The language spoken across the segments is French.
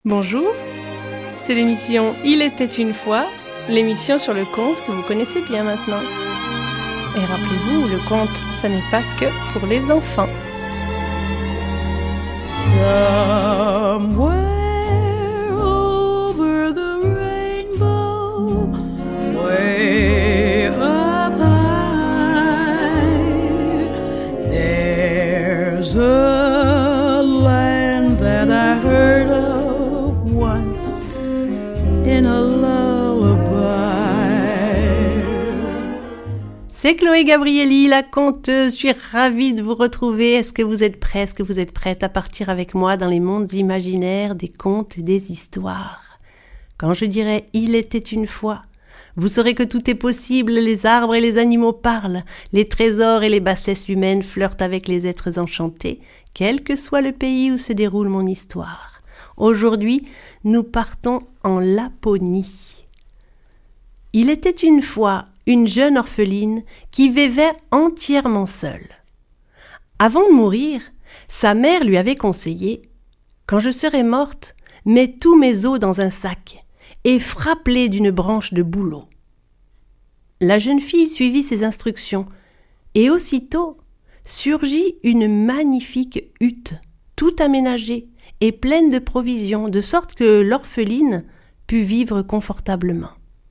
Bonjour, c'est l'émission Il était une fois, l'émission sur le conte que vous connaissez bien maintenant. Et rappelez-vous, le conte, ça n'est pas que pour les enfants. Somewhere over the rainbow, way up high, there's a land that I heard of once in a lullaby. C'est Chloé Gabrielli, la conteuse. Je suis ravie de vous retrouver. Est-ce que vous êtes prêts? Est-ce que vous êtes prête à partir avec moi dans les mondes imaginaires des contes et des histoires? Quand je dirai « Il était une fois », vous saurez que tout est possible. Les arbres et les animaux parlent. Les trésors et les bassesses humaines flirtent avec les êtres enchantés, quel que soit le pays où se déroule mon histoire. Aujourd'hui, nous partons en Laponie. Il était une fois une jeune orpheline qui vivait entièrement seule. Avant de mourir, sa mère lui avait conseillé « Quand je serai morte, mets tous mes os dans un sac et frappe-les d'une branche de bouleau. » La jeune fille suivit ses instructions et aussitôt surgit une magnifique hutte, tout aménagée et pleine de provisions, de sorte que l'orpheline put vivre confortablement.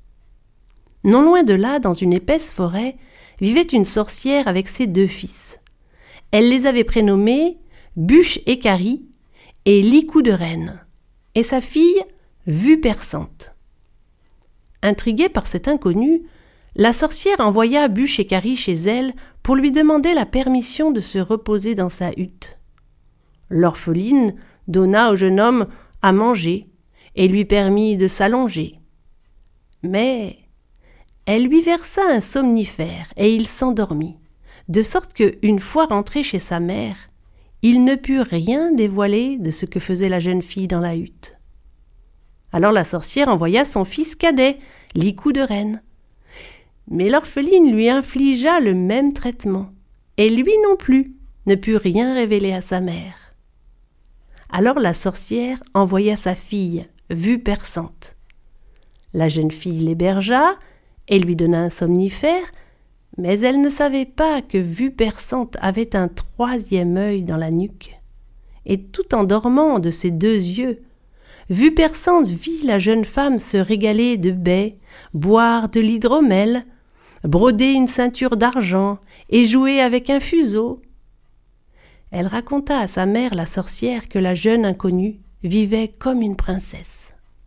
Non loin de là, dans une épaisse forêt, vivait une sorcière avec ses 2 fils. Elle les avait prénommés Bûche et Carie et Licou de Reine, et sa fille Vue Perçante. Intriguée par cet inconnu, la sorcière envoya Bûche et Carie chez elle pour lui demander la permission de se reposer dans sa hutte. L'orpheline donna au jeune homme à manger et lui permit de s'allonger. Mais elle lui versa un somnifère et il s'endormit, de sorte que, une fois rentré chez sa mère, il ne put rien dévoiler de ce que faisait la jeune fille dans la hutte. Alors la sorcière envoya son fils cadet, Licou de Reine. Mais l'orpheline lui infligea le même traitement, et lui non plus ne put rien révéler à sa mère. Alors la sorcière envoya sa fille, Vue Perçante. La jeune fille l'hébergea et lui donna un somnifère, mais elle ne savait pas que Vue Perçante avait un 3e œil dans la nuque. Et tout en dormant de ses 2 yeux, Vue Perçante vit la jeune femme se régaler de baies, boire de l'hydromel, broder une ceinture d'argent et jouer avec un fuseau. Elle raconta à sa mère, la sorcière, que la jeune inconnue vivait comme une princesse.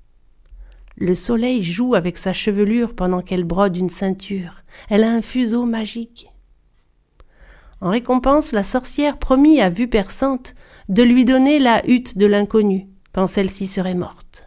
Le soleil joue avec sa chevelure pendant qu'elle brode une ceinture. Elle a un fuseau magique. En récompense, la sorcière promit à Vue Perçante de lui donner la hutte de l'inconnu quand celle-ci serait morte.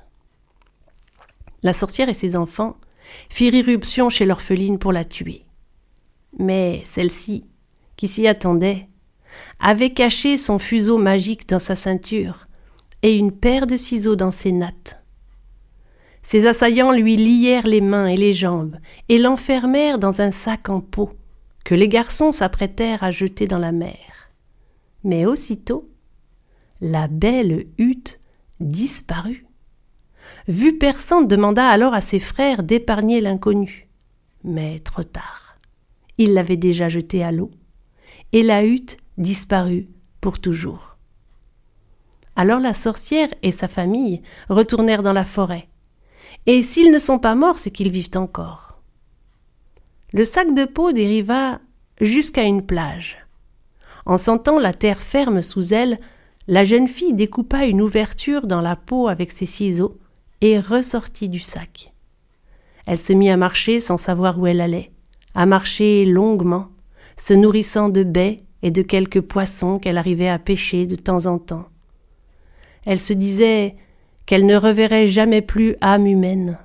La sorcière et ses enfants firent irruption chez l'orpheline pour la tuer. Mais celle-ci, qui s'y attendait, avait caché son fuseau magique dans sa ceinture et une paire de ciseaux dans ses nattes. Ses assaillants lui lièrent les mains et les jambes et l'enfermèrent dans un sac en peau que les garçons s'apprêtèrent à jeter dans la mer. Mais aussitôt, la belle hutte disparut. Vue Perçante demanda alors à ses frères d'épargner l'inconnu. Mais trop tard. Ils l'avaient déjà jeté à l'eau et la hutte disparut pour toujours. Alors la sorcière et sa famille retournèrent dans la forêt. Et s'ils ne sont pas morts, c'est qu'ils vivent encore. Le sac de peau dériva jusqu'à une plage. En sentant la terre ferme sous elle, la jeune fille découpa une ouverture dans la peau avec ses ciseaux et ressortit du sac. Elle se mit à marcher sans savoir où elle allait, à marcher longuement, se nourrissant de baies et de quelques poissons qu'elle arrivait à pêcher de temps en temps. Elle se disait qu'elle ne reverrait jamais plus âme humaine.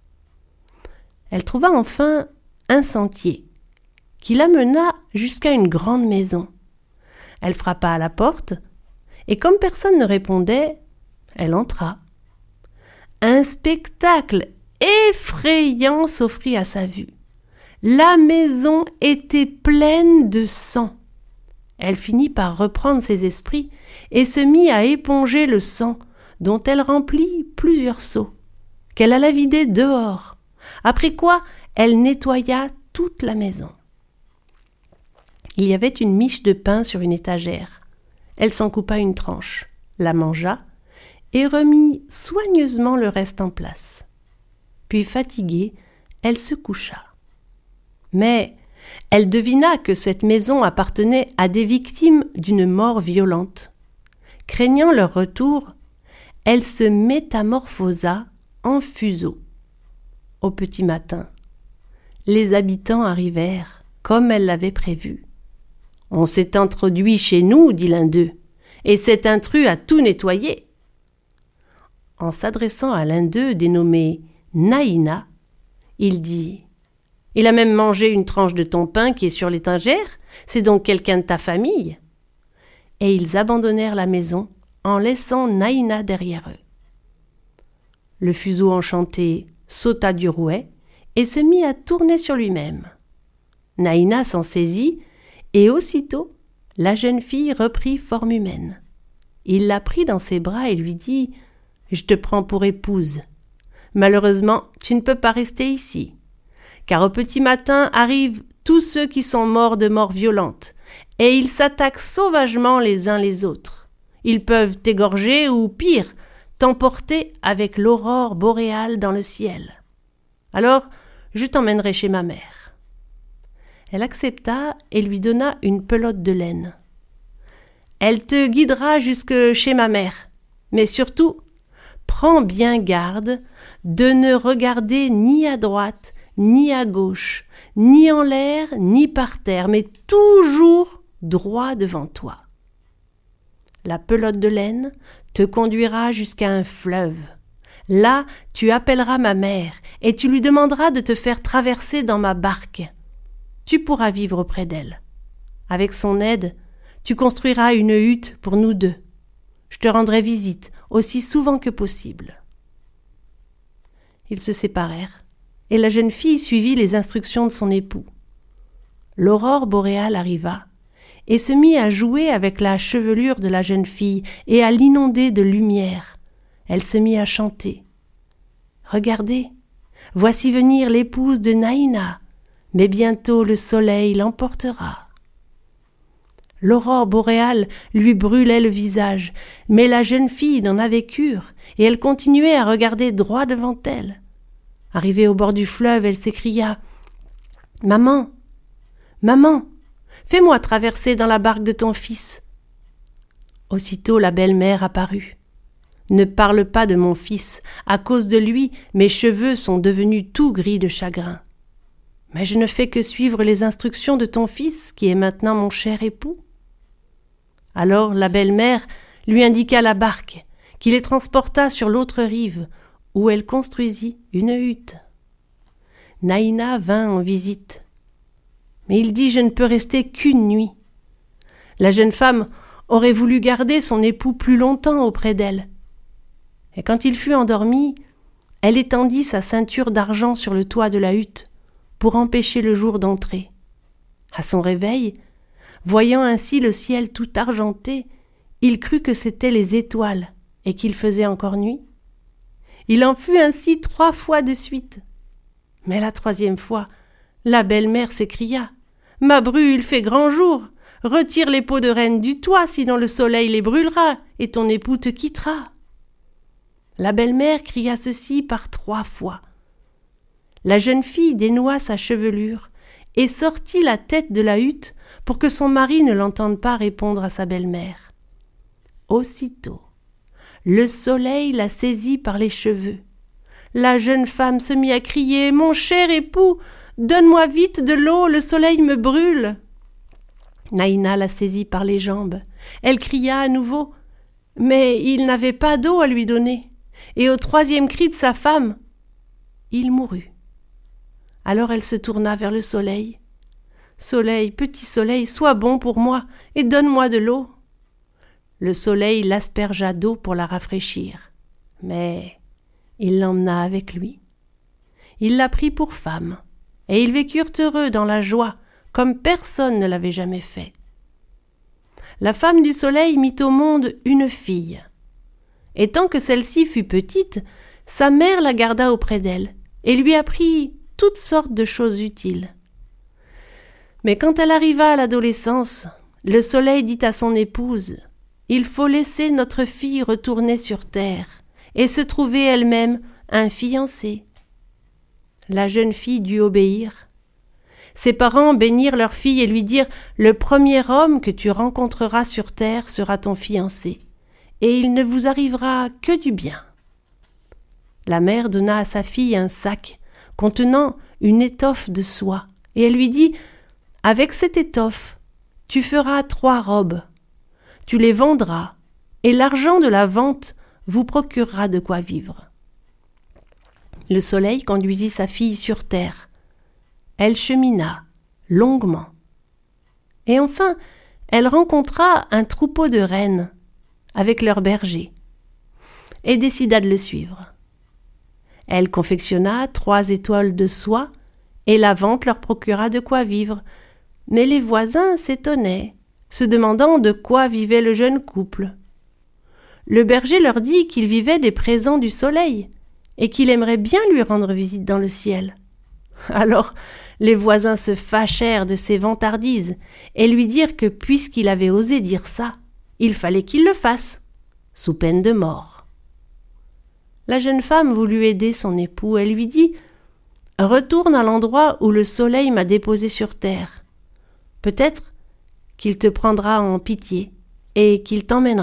Elle trouva enfin un sentier qui l'amena jusqu'à une grande maison. Elle frappa à la porte, et comme personne ne répondait, elle entra. Un spectacle effrayant s'offrit à sa vue. La maison était pleine de sang. Elle finit par reprendre ses esprits et se mit à éponger le sang dont elle remplit plusieurs seaux, qu'elle alla vider dehors, après quoi elle nettoya toute la maison. Il y avait une miche de pain sur une étagère. Elle s'en coupa une tranche, la mangea et remit soigneusement le reste en place. Puis fatiguée, elle se coucha. Mais elle devina que cette maison appartenait à des victimes d'une mort violente. Craignant leur retour, elle se métamorphosa en fuseau. Au petit matin, les habitants arrivèrent comme elle l'avait prévu. « On s'est introduit chez nous, dit l'un d'eux, et cet intrus a tout nettoyé. » En s'adressant à l'un d'eux, dénommé Naïna, il dit « Il a même mangé une tranche de ton pain qui est sur l'étagère, c'est donc quelqu'un de ta famille. » Et ils abandonnèrent la maison en laissant Naïna derrière eux. Le fuseau enchanté sauta du rouet et se mit à tourner sur lui-même. Naïna s'en saisit et aussitôt la jeune fille reprit forme humaine. Il la prit dans ses bras et lui dit « Je te prends pour épouse. Malheureusement, tu ne peux pas rester ici, car au petit matin arrivent tous ceux qui sont morts de mort violente, et ils s'attaquent sauvagement les uns les autres. Ils peuvent t'égorger ou, pire, t'emporter avec l'aurore boréale dans le ciel. Alors, je t'emmènerai chez ma mère. » Elle accepta et lui donna une pelote de laine. « Elle te guidera jusque chez ma mère, mais surtout, prends bien garde de ne regarder ni à droite, ni à gauche, ni en l'air, ni par terre, mais toujours droit devant toi. La pelote de laine te conduira jusqu'à un fleuve. Là, tu appelleras ma mère et tu lui demanderas de te faire traverser dans ma barque. Tu pourras vivre auprès d'elle. Avec son aide, tu construiras une hutte pour nous deux. Je te rendrai visite aussi souvent que possible. » Ils se séparèrent, et la jeune fille suivit les instructions de son époux. L'aurore boréale arriva, et se mit à jouer avec la chevelure de la jeune fille et à l'inonder de lumière. Elle se mit à chanter. « Regardez, voici venir l'épouse de Naïna, mais bientôt le soleil l'emportera. » L'aurore boréale lui brûlait le visage, mais la jeune fille n'en avait cure, et elle continuait à regarder droit devant elle. Arrivée au bord du fleuve, elle s'écria « Maman, maman, fais-moi traverser dans la barque de ton fils. » Aussitôt la belle-mère apparut. « Ne parle pas de mon fils, à cause de lui, mes cheveux sont devenus tout gris de chagrin. Mais je ne fais que suivre les instructions de ton fils, qui est maintenant mon cher époux. » Alors la belle-mère lui indiqua la barque, qui les transporta sur l'autre rive, où elle construisit une hutte. Naïna vint en visite. Mais il dit « Je ne peux rester qu'une nuit. » La jeune femme aurait voulu garder son époux plus longtemps auprès d'elle. Et quand il fut endormi, elle étendit sa ceinture d'argent sur le toit de la hutte pour empêcher le jour d'entrer. À son réveil, voyant ainsi le ciel tout argenté, il crut que c'étaient les étoiles et qu'il faisait encore nuit. Il en fut ainsi 3 fois de suite. Mais la 3e fois, la belle-mère s'écria « Ma bru, il fait grand jour. Retire les peaux de reine du toit, sinon le soleil les brûlera et ton époux te quittera. » La belle-mère cria ceci par 3 fois. La jeune fille dénoua sa chevelure et sortit la tête de la hutte pour que son mari ne l'entende pas répondre à sa belle-mère. Aussitôt, le soleil la saisit par les cheveux. La jeune femme se mit à crier « Mon cher époux, donne-moi vite de l'eau, le soleil me brûle !» Naïna la saisit par les jambes. Elle cria à nouveau, mais il n'avait pas d'eau à lui donner. Et au 3e cri de sa femme, il mourut. Alors elle se tourna vers le soleil. « Soleil, petit soleil, sois bon pour moi et donne-moi de l'eau. » Le soleil l'aspergea d'eau pour la rafraîchir, mais il l'emmena avec lui. Il la prit pour femme, et ils vécurent heureux dans la joie, comme personne ne l'avait jamais fait. La femme du soleil mit au monde une fille. et tant que celle-ci fut petite, sa mère la garda auprès d'elle et lui apprit toutes sortes de choses utiles. Mais quand elle arriva à l'adolescence, le soleil dit à son épouse « Il faut laisser notre fille retourner sur terre et se trouver elle-même un fiancé. » La jeune fille dut obéir. Ses parents bénirent leur fille et lui dirent « Le premier homme que tu rencontreras sur terre sera ton fiancé, et il ne vous arrivera que du bien. » La mère donna à sa fille un sac contenant une étoffe de soie, et elle lui dit « Avec cette étoffe, tu feras 3 robes. Tu les vendras, et l'argent de la vente vous procurera de quoi vivre. » Le soleil conduisit sa fille sur terre. Elle chemina longuement. Et enfin, elle rencontra un troupeau de rennes avec leurs bergers et décida de le suivre. Elle confectionna 3 étoiles de soie et la vente leur procura de quoi vivre. Mais les voisins s'étonnaient, se demandant de quoi vivait le jeune couple. Le berger leur dit qu'il vivait des présents du soleil et qu'il aimerait bien lui rendre visite dans le ciel. Alors les voisins se fâchèrent de ses vantardises et lui dirent que puisqu'il avait osé dire ça, il fallait qu'il le fasse, sous peine de mort. La jeune femme voulut aider son époux. Elle lui dit « Retourne à l'endroit où le soleil m'a déposé sur terre. Peut-être qu'il te prendra en pitié et qu'il t'emmènera. »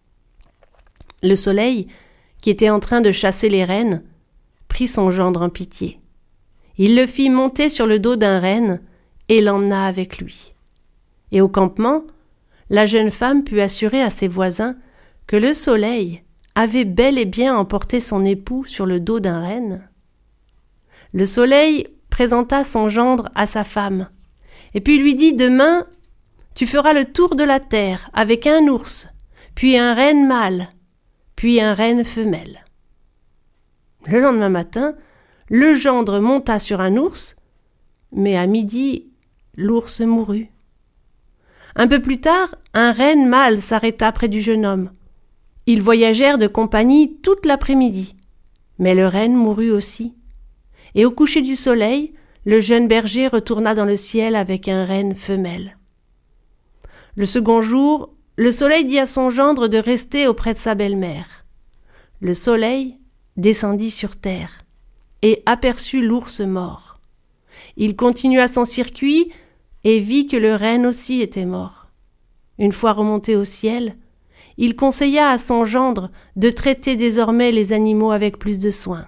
Le soleil, qui était en train de chasser les rennes, prit son gendre en pitié. Il le fit monter sur le dos d'un renne et l'emmena avec lui. Et au campement, la jeune femme put assurer à ses voisins que le soleil avait bel et bien emporté son époux sur le dos d'un renne. Le soleil présenta son gendre à sa femme, et puis lui dit « Demain, tu feras le tour de la terre avec un ours, puis un renne mâle, puis un renne femelle. » Le lendemain matin, le gendre monta sur un ours, mais à midi, l'ours mourut. Un peu plus tard, un renne mâle s'arrêta près du jeune homme. Ils voyagèrent de compagnie toute l'après-midi, mais le renne mourut aussi. Et au coucher du soleil, le jeune berger retourna dans le ciel avec un renne femelle. Le second jour, le soleil dit à son gendre de rester auprès de sa belle-mère. Le soleil descendit sur terre et aperçut l'ours mort. Il continua son circuit et vit que le renne aussi était mort. Une fois remonté au ciel, il conseilla à son gendre de traiter désormais les animaux avec plus de soin.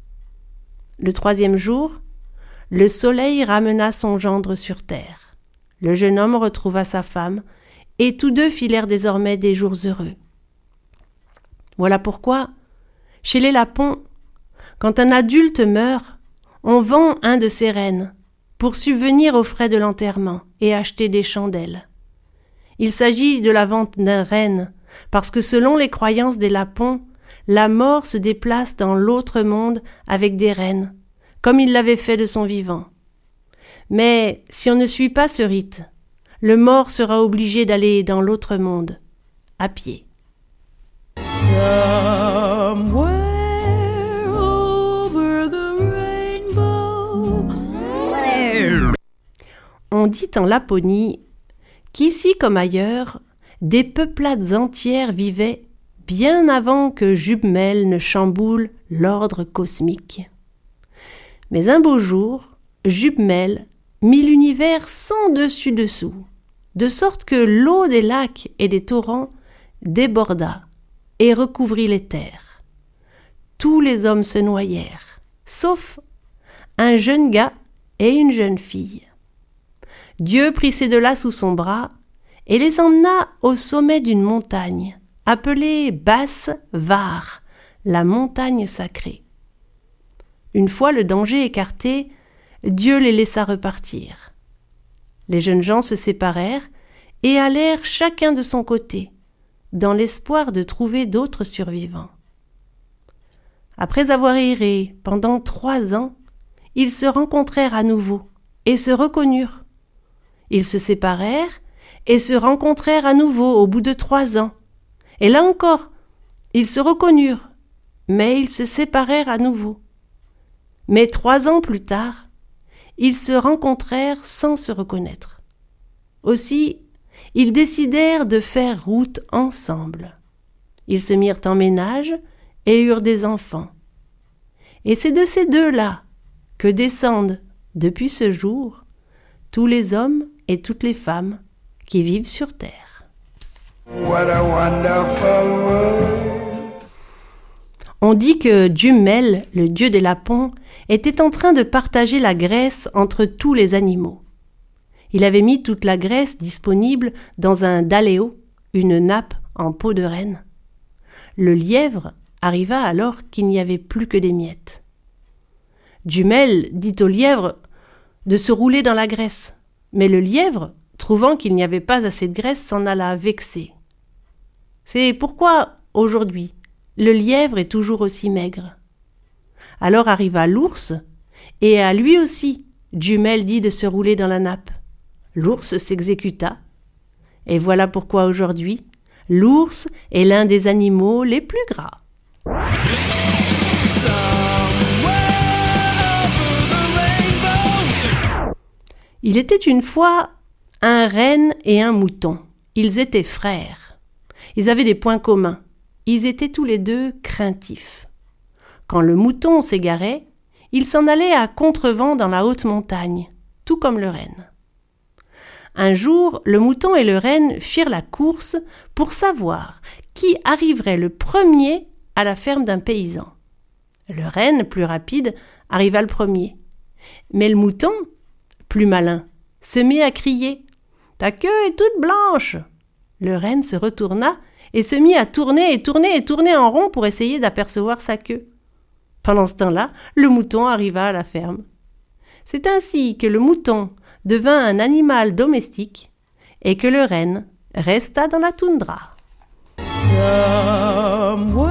Le 3e jour, le soleil ramena son gendre sur terre. Le jeune homme retrouva sa femme, et tous deux filèrent désormais des jours heureux. Voilà pourquoi, chez les Lapons, quand un adulte meurt, on vend un de ses rennes pour subvenir aux frais de l'enterrement et acheter des chandelles. Il s'agit de la vente d'un renne, parce que selon les croyances des Lapons, la mort se déplace dans l'autre monde avec des rennes, comme il l'avait fait de son vivant. Mais si on ne suit pas ce rite, le mort sera obligé d'aller dans l'autre monde, à pied. Somewhere over the rainbow. On dit en Laponie qu'ici comme ailleurs, des peuplades entières vivaient bien avant que Jubmel ne chamboule l'ordre cosmique. Mais un beau jour, Jubmel mit l'univers sans dessus-dessous, de sorte que l'eau des lacs et des torrents déborda et recouvrit les terres. Tous les hommes se noyèrent, sauf un jeune gars et une jeune fille. Dieu prit ces deux-là sous son bras et les emmena au sommet d'une montagne, appelée Basse-Var, la montagne sacrée. Une fois le danger écarté, Dieu les laissa repartir. Les jeunes gens se séparèrent et allèrent chacun de son côté, dans l'espoir de trouver d'autres survivants. Après avoir erré pendant 3 ans, ils se rencontrèrent à nouveau et se reconnurent. Ils se séparèrent et se rencontrèrent à nouveau au bout de 3 ans. Et là encore, Ils se reconnurent, mais ils se séparèrent à nouveau. Mais 3 ans plus tard, ils se rencontrèrent sans se reconnaître. Aussi, ils décidèrent de faire route ensemble. Ils se mirent en ménage et eurent des enfants. Et c'est de ces deux-là que descendent, depuis ce jour, tous les hommes et toutes les femmes qui vivent sur terre. What a wonderful world. On dit que Jumel, le dieu des lapons, était en train de partager la graisse entre tous les animaux. Il avait mis toute la graisse disponible dans un daléo, une nappe en peau de renne. Le lièvre arriva alors qu'il n'y avait plus que des miettes. Jumel dit au lièvre de se rouler dans la graisse, mais le lièvre, trouvant qu'il n'y avait pas assez de graisse, s'en alla vexé. C'est pourquoi, aujourd'hui, le lièvre est toujours aussi maigre. Alors arriva l'ours, et à lui aussi, Jumel dit de se rouler dans la nappe. L'ours s'exécuta, et voilà pourquoi aujourd'hui, l'ours est l'un des animaux les plus gras. Il était une fois un renne et un mouton. Ils étaient frères. Ils avaient des points communs. Ils étaient tous les deux craintifs. Quand le mouton s'égarait, il s'en allait à contrevent dans la haute montagne, tout comme le renne. Un jour, le mouton et le renne firent la course pour savoir qui arriverait le premier à la ferme d'un paysan. Le renne, plus rapide, arriva le premier. Mais le mouton, plus malin, se mit à crier « Ta queue est toute blanche !» Le renne se retourna et se mit à tourner et tourner et tourner en rond pour essayer d'apercevoir sa queue. Pendant ce temps-là, le mouton arriva à la ferme. C'est ainsi que le mouton devint un animal domestique et que le renne resta dans la toundra. Somewhere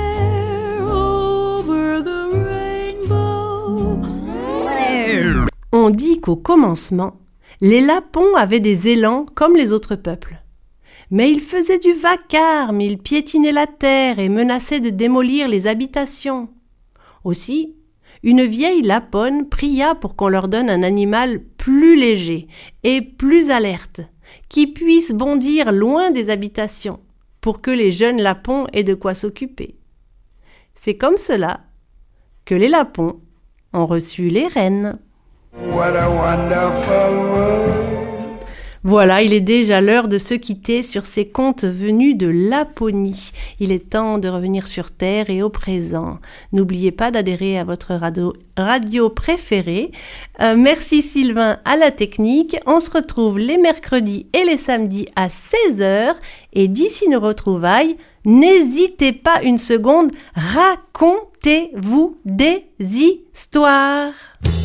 over the rainbow. On dit qu'au commencement, les lapons avaient des élans comme les autres peuples. Mais ils faisaient du vacarme, ils piétinaient la terre et menaçaient de démolir les habitations. Aussi, une vieille laponne pria pour qu'on leur donne un animal plus léger et plus alerte, qui puisse bondir loin des habitations, pour que les jeunes lapons aient de quoi s'occuper. C'est comme cela que les lapons ont reçu les rennes. What a wonderful world. Voilà, il est déjà l'heure de se quitter sur ces contes venus de Laponie. Il est temps de revenir sur Terre et au présent. N'oubliez pas d'adhérer à votre radio préférée. Merci Sylvain à la technique. On se retrouve les mercredis et les samedis à 16h. Et d'ici nos retrouvailles, n'hésitez pas une seconde, racontez-vous des histoires.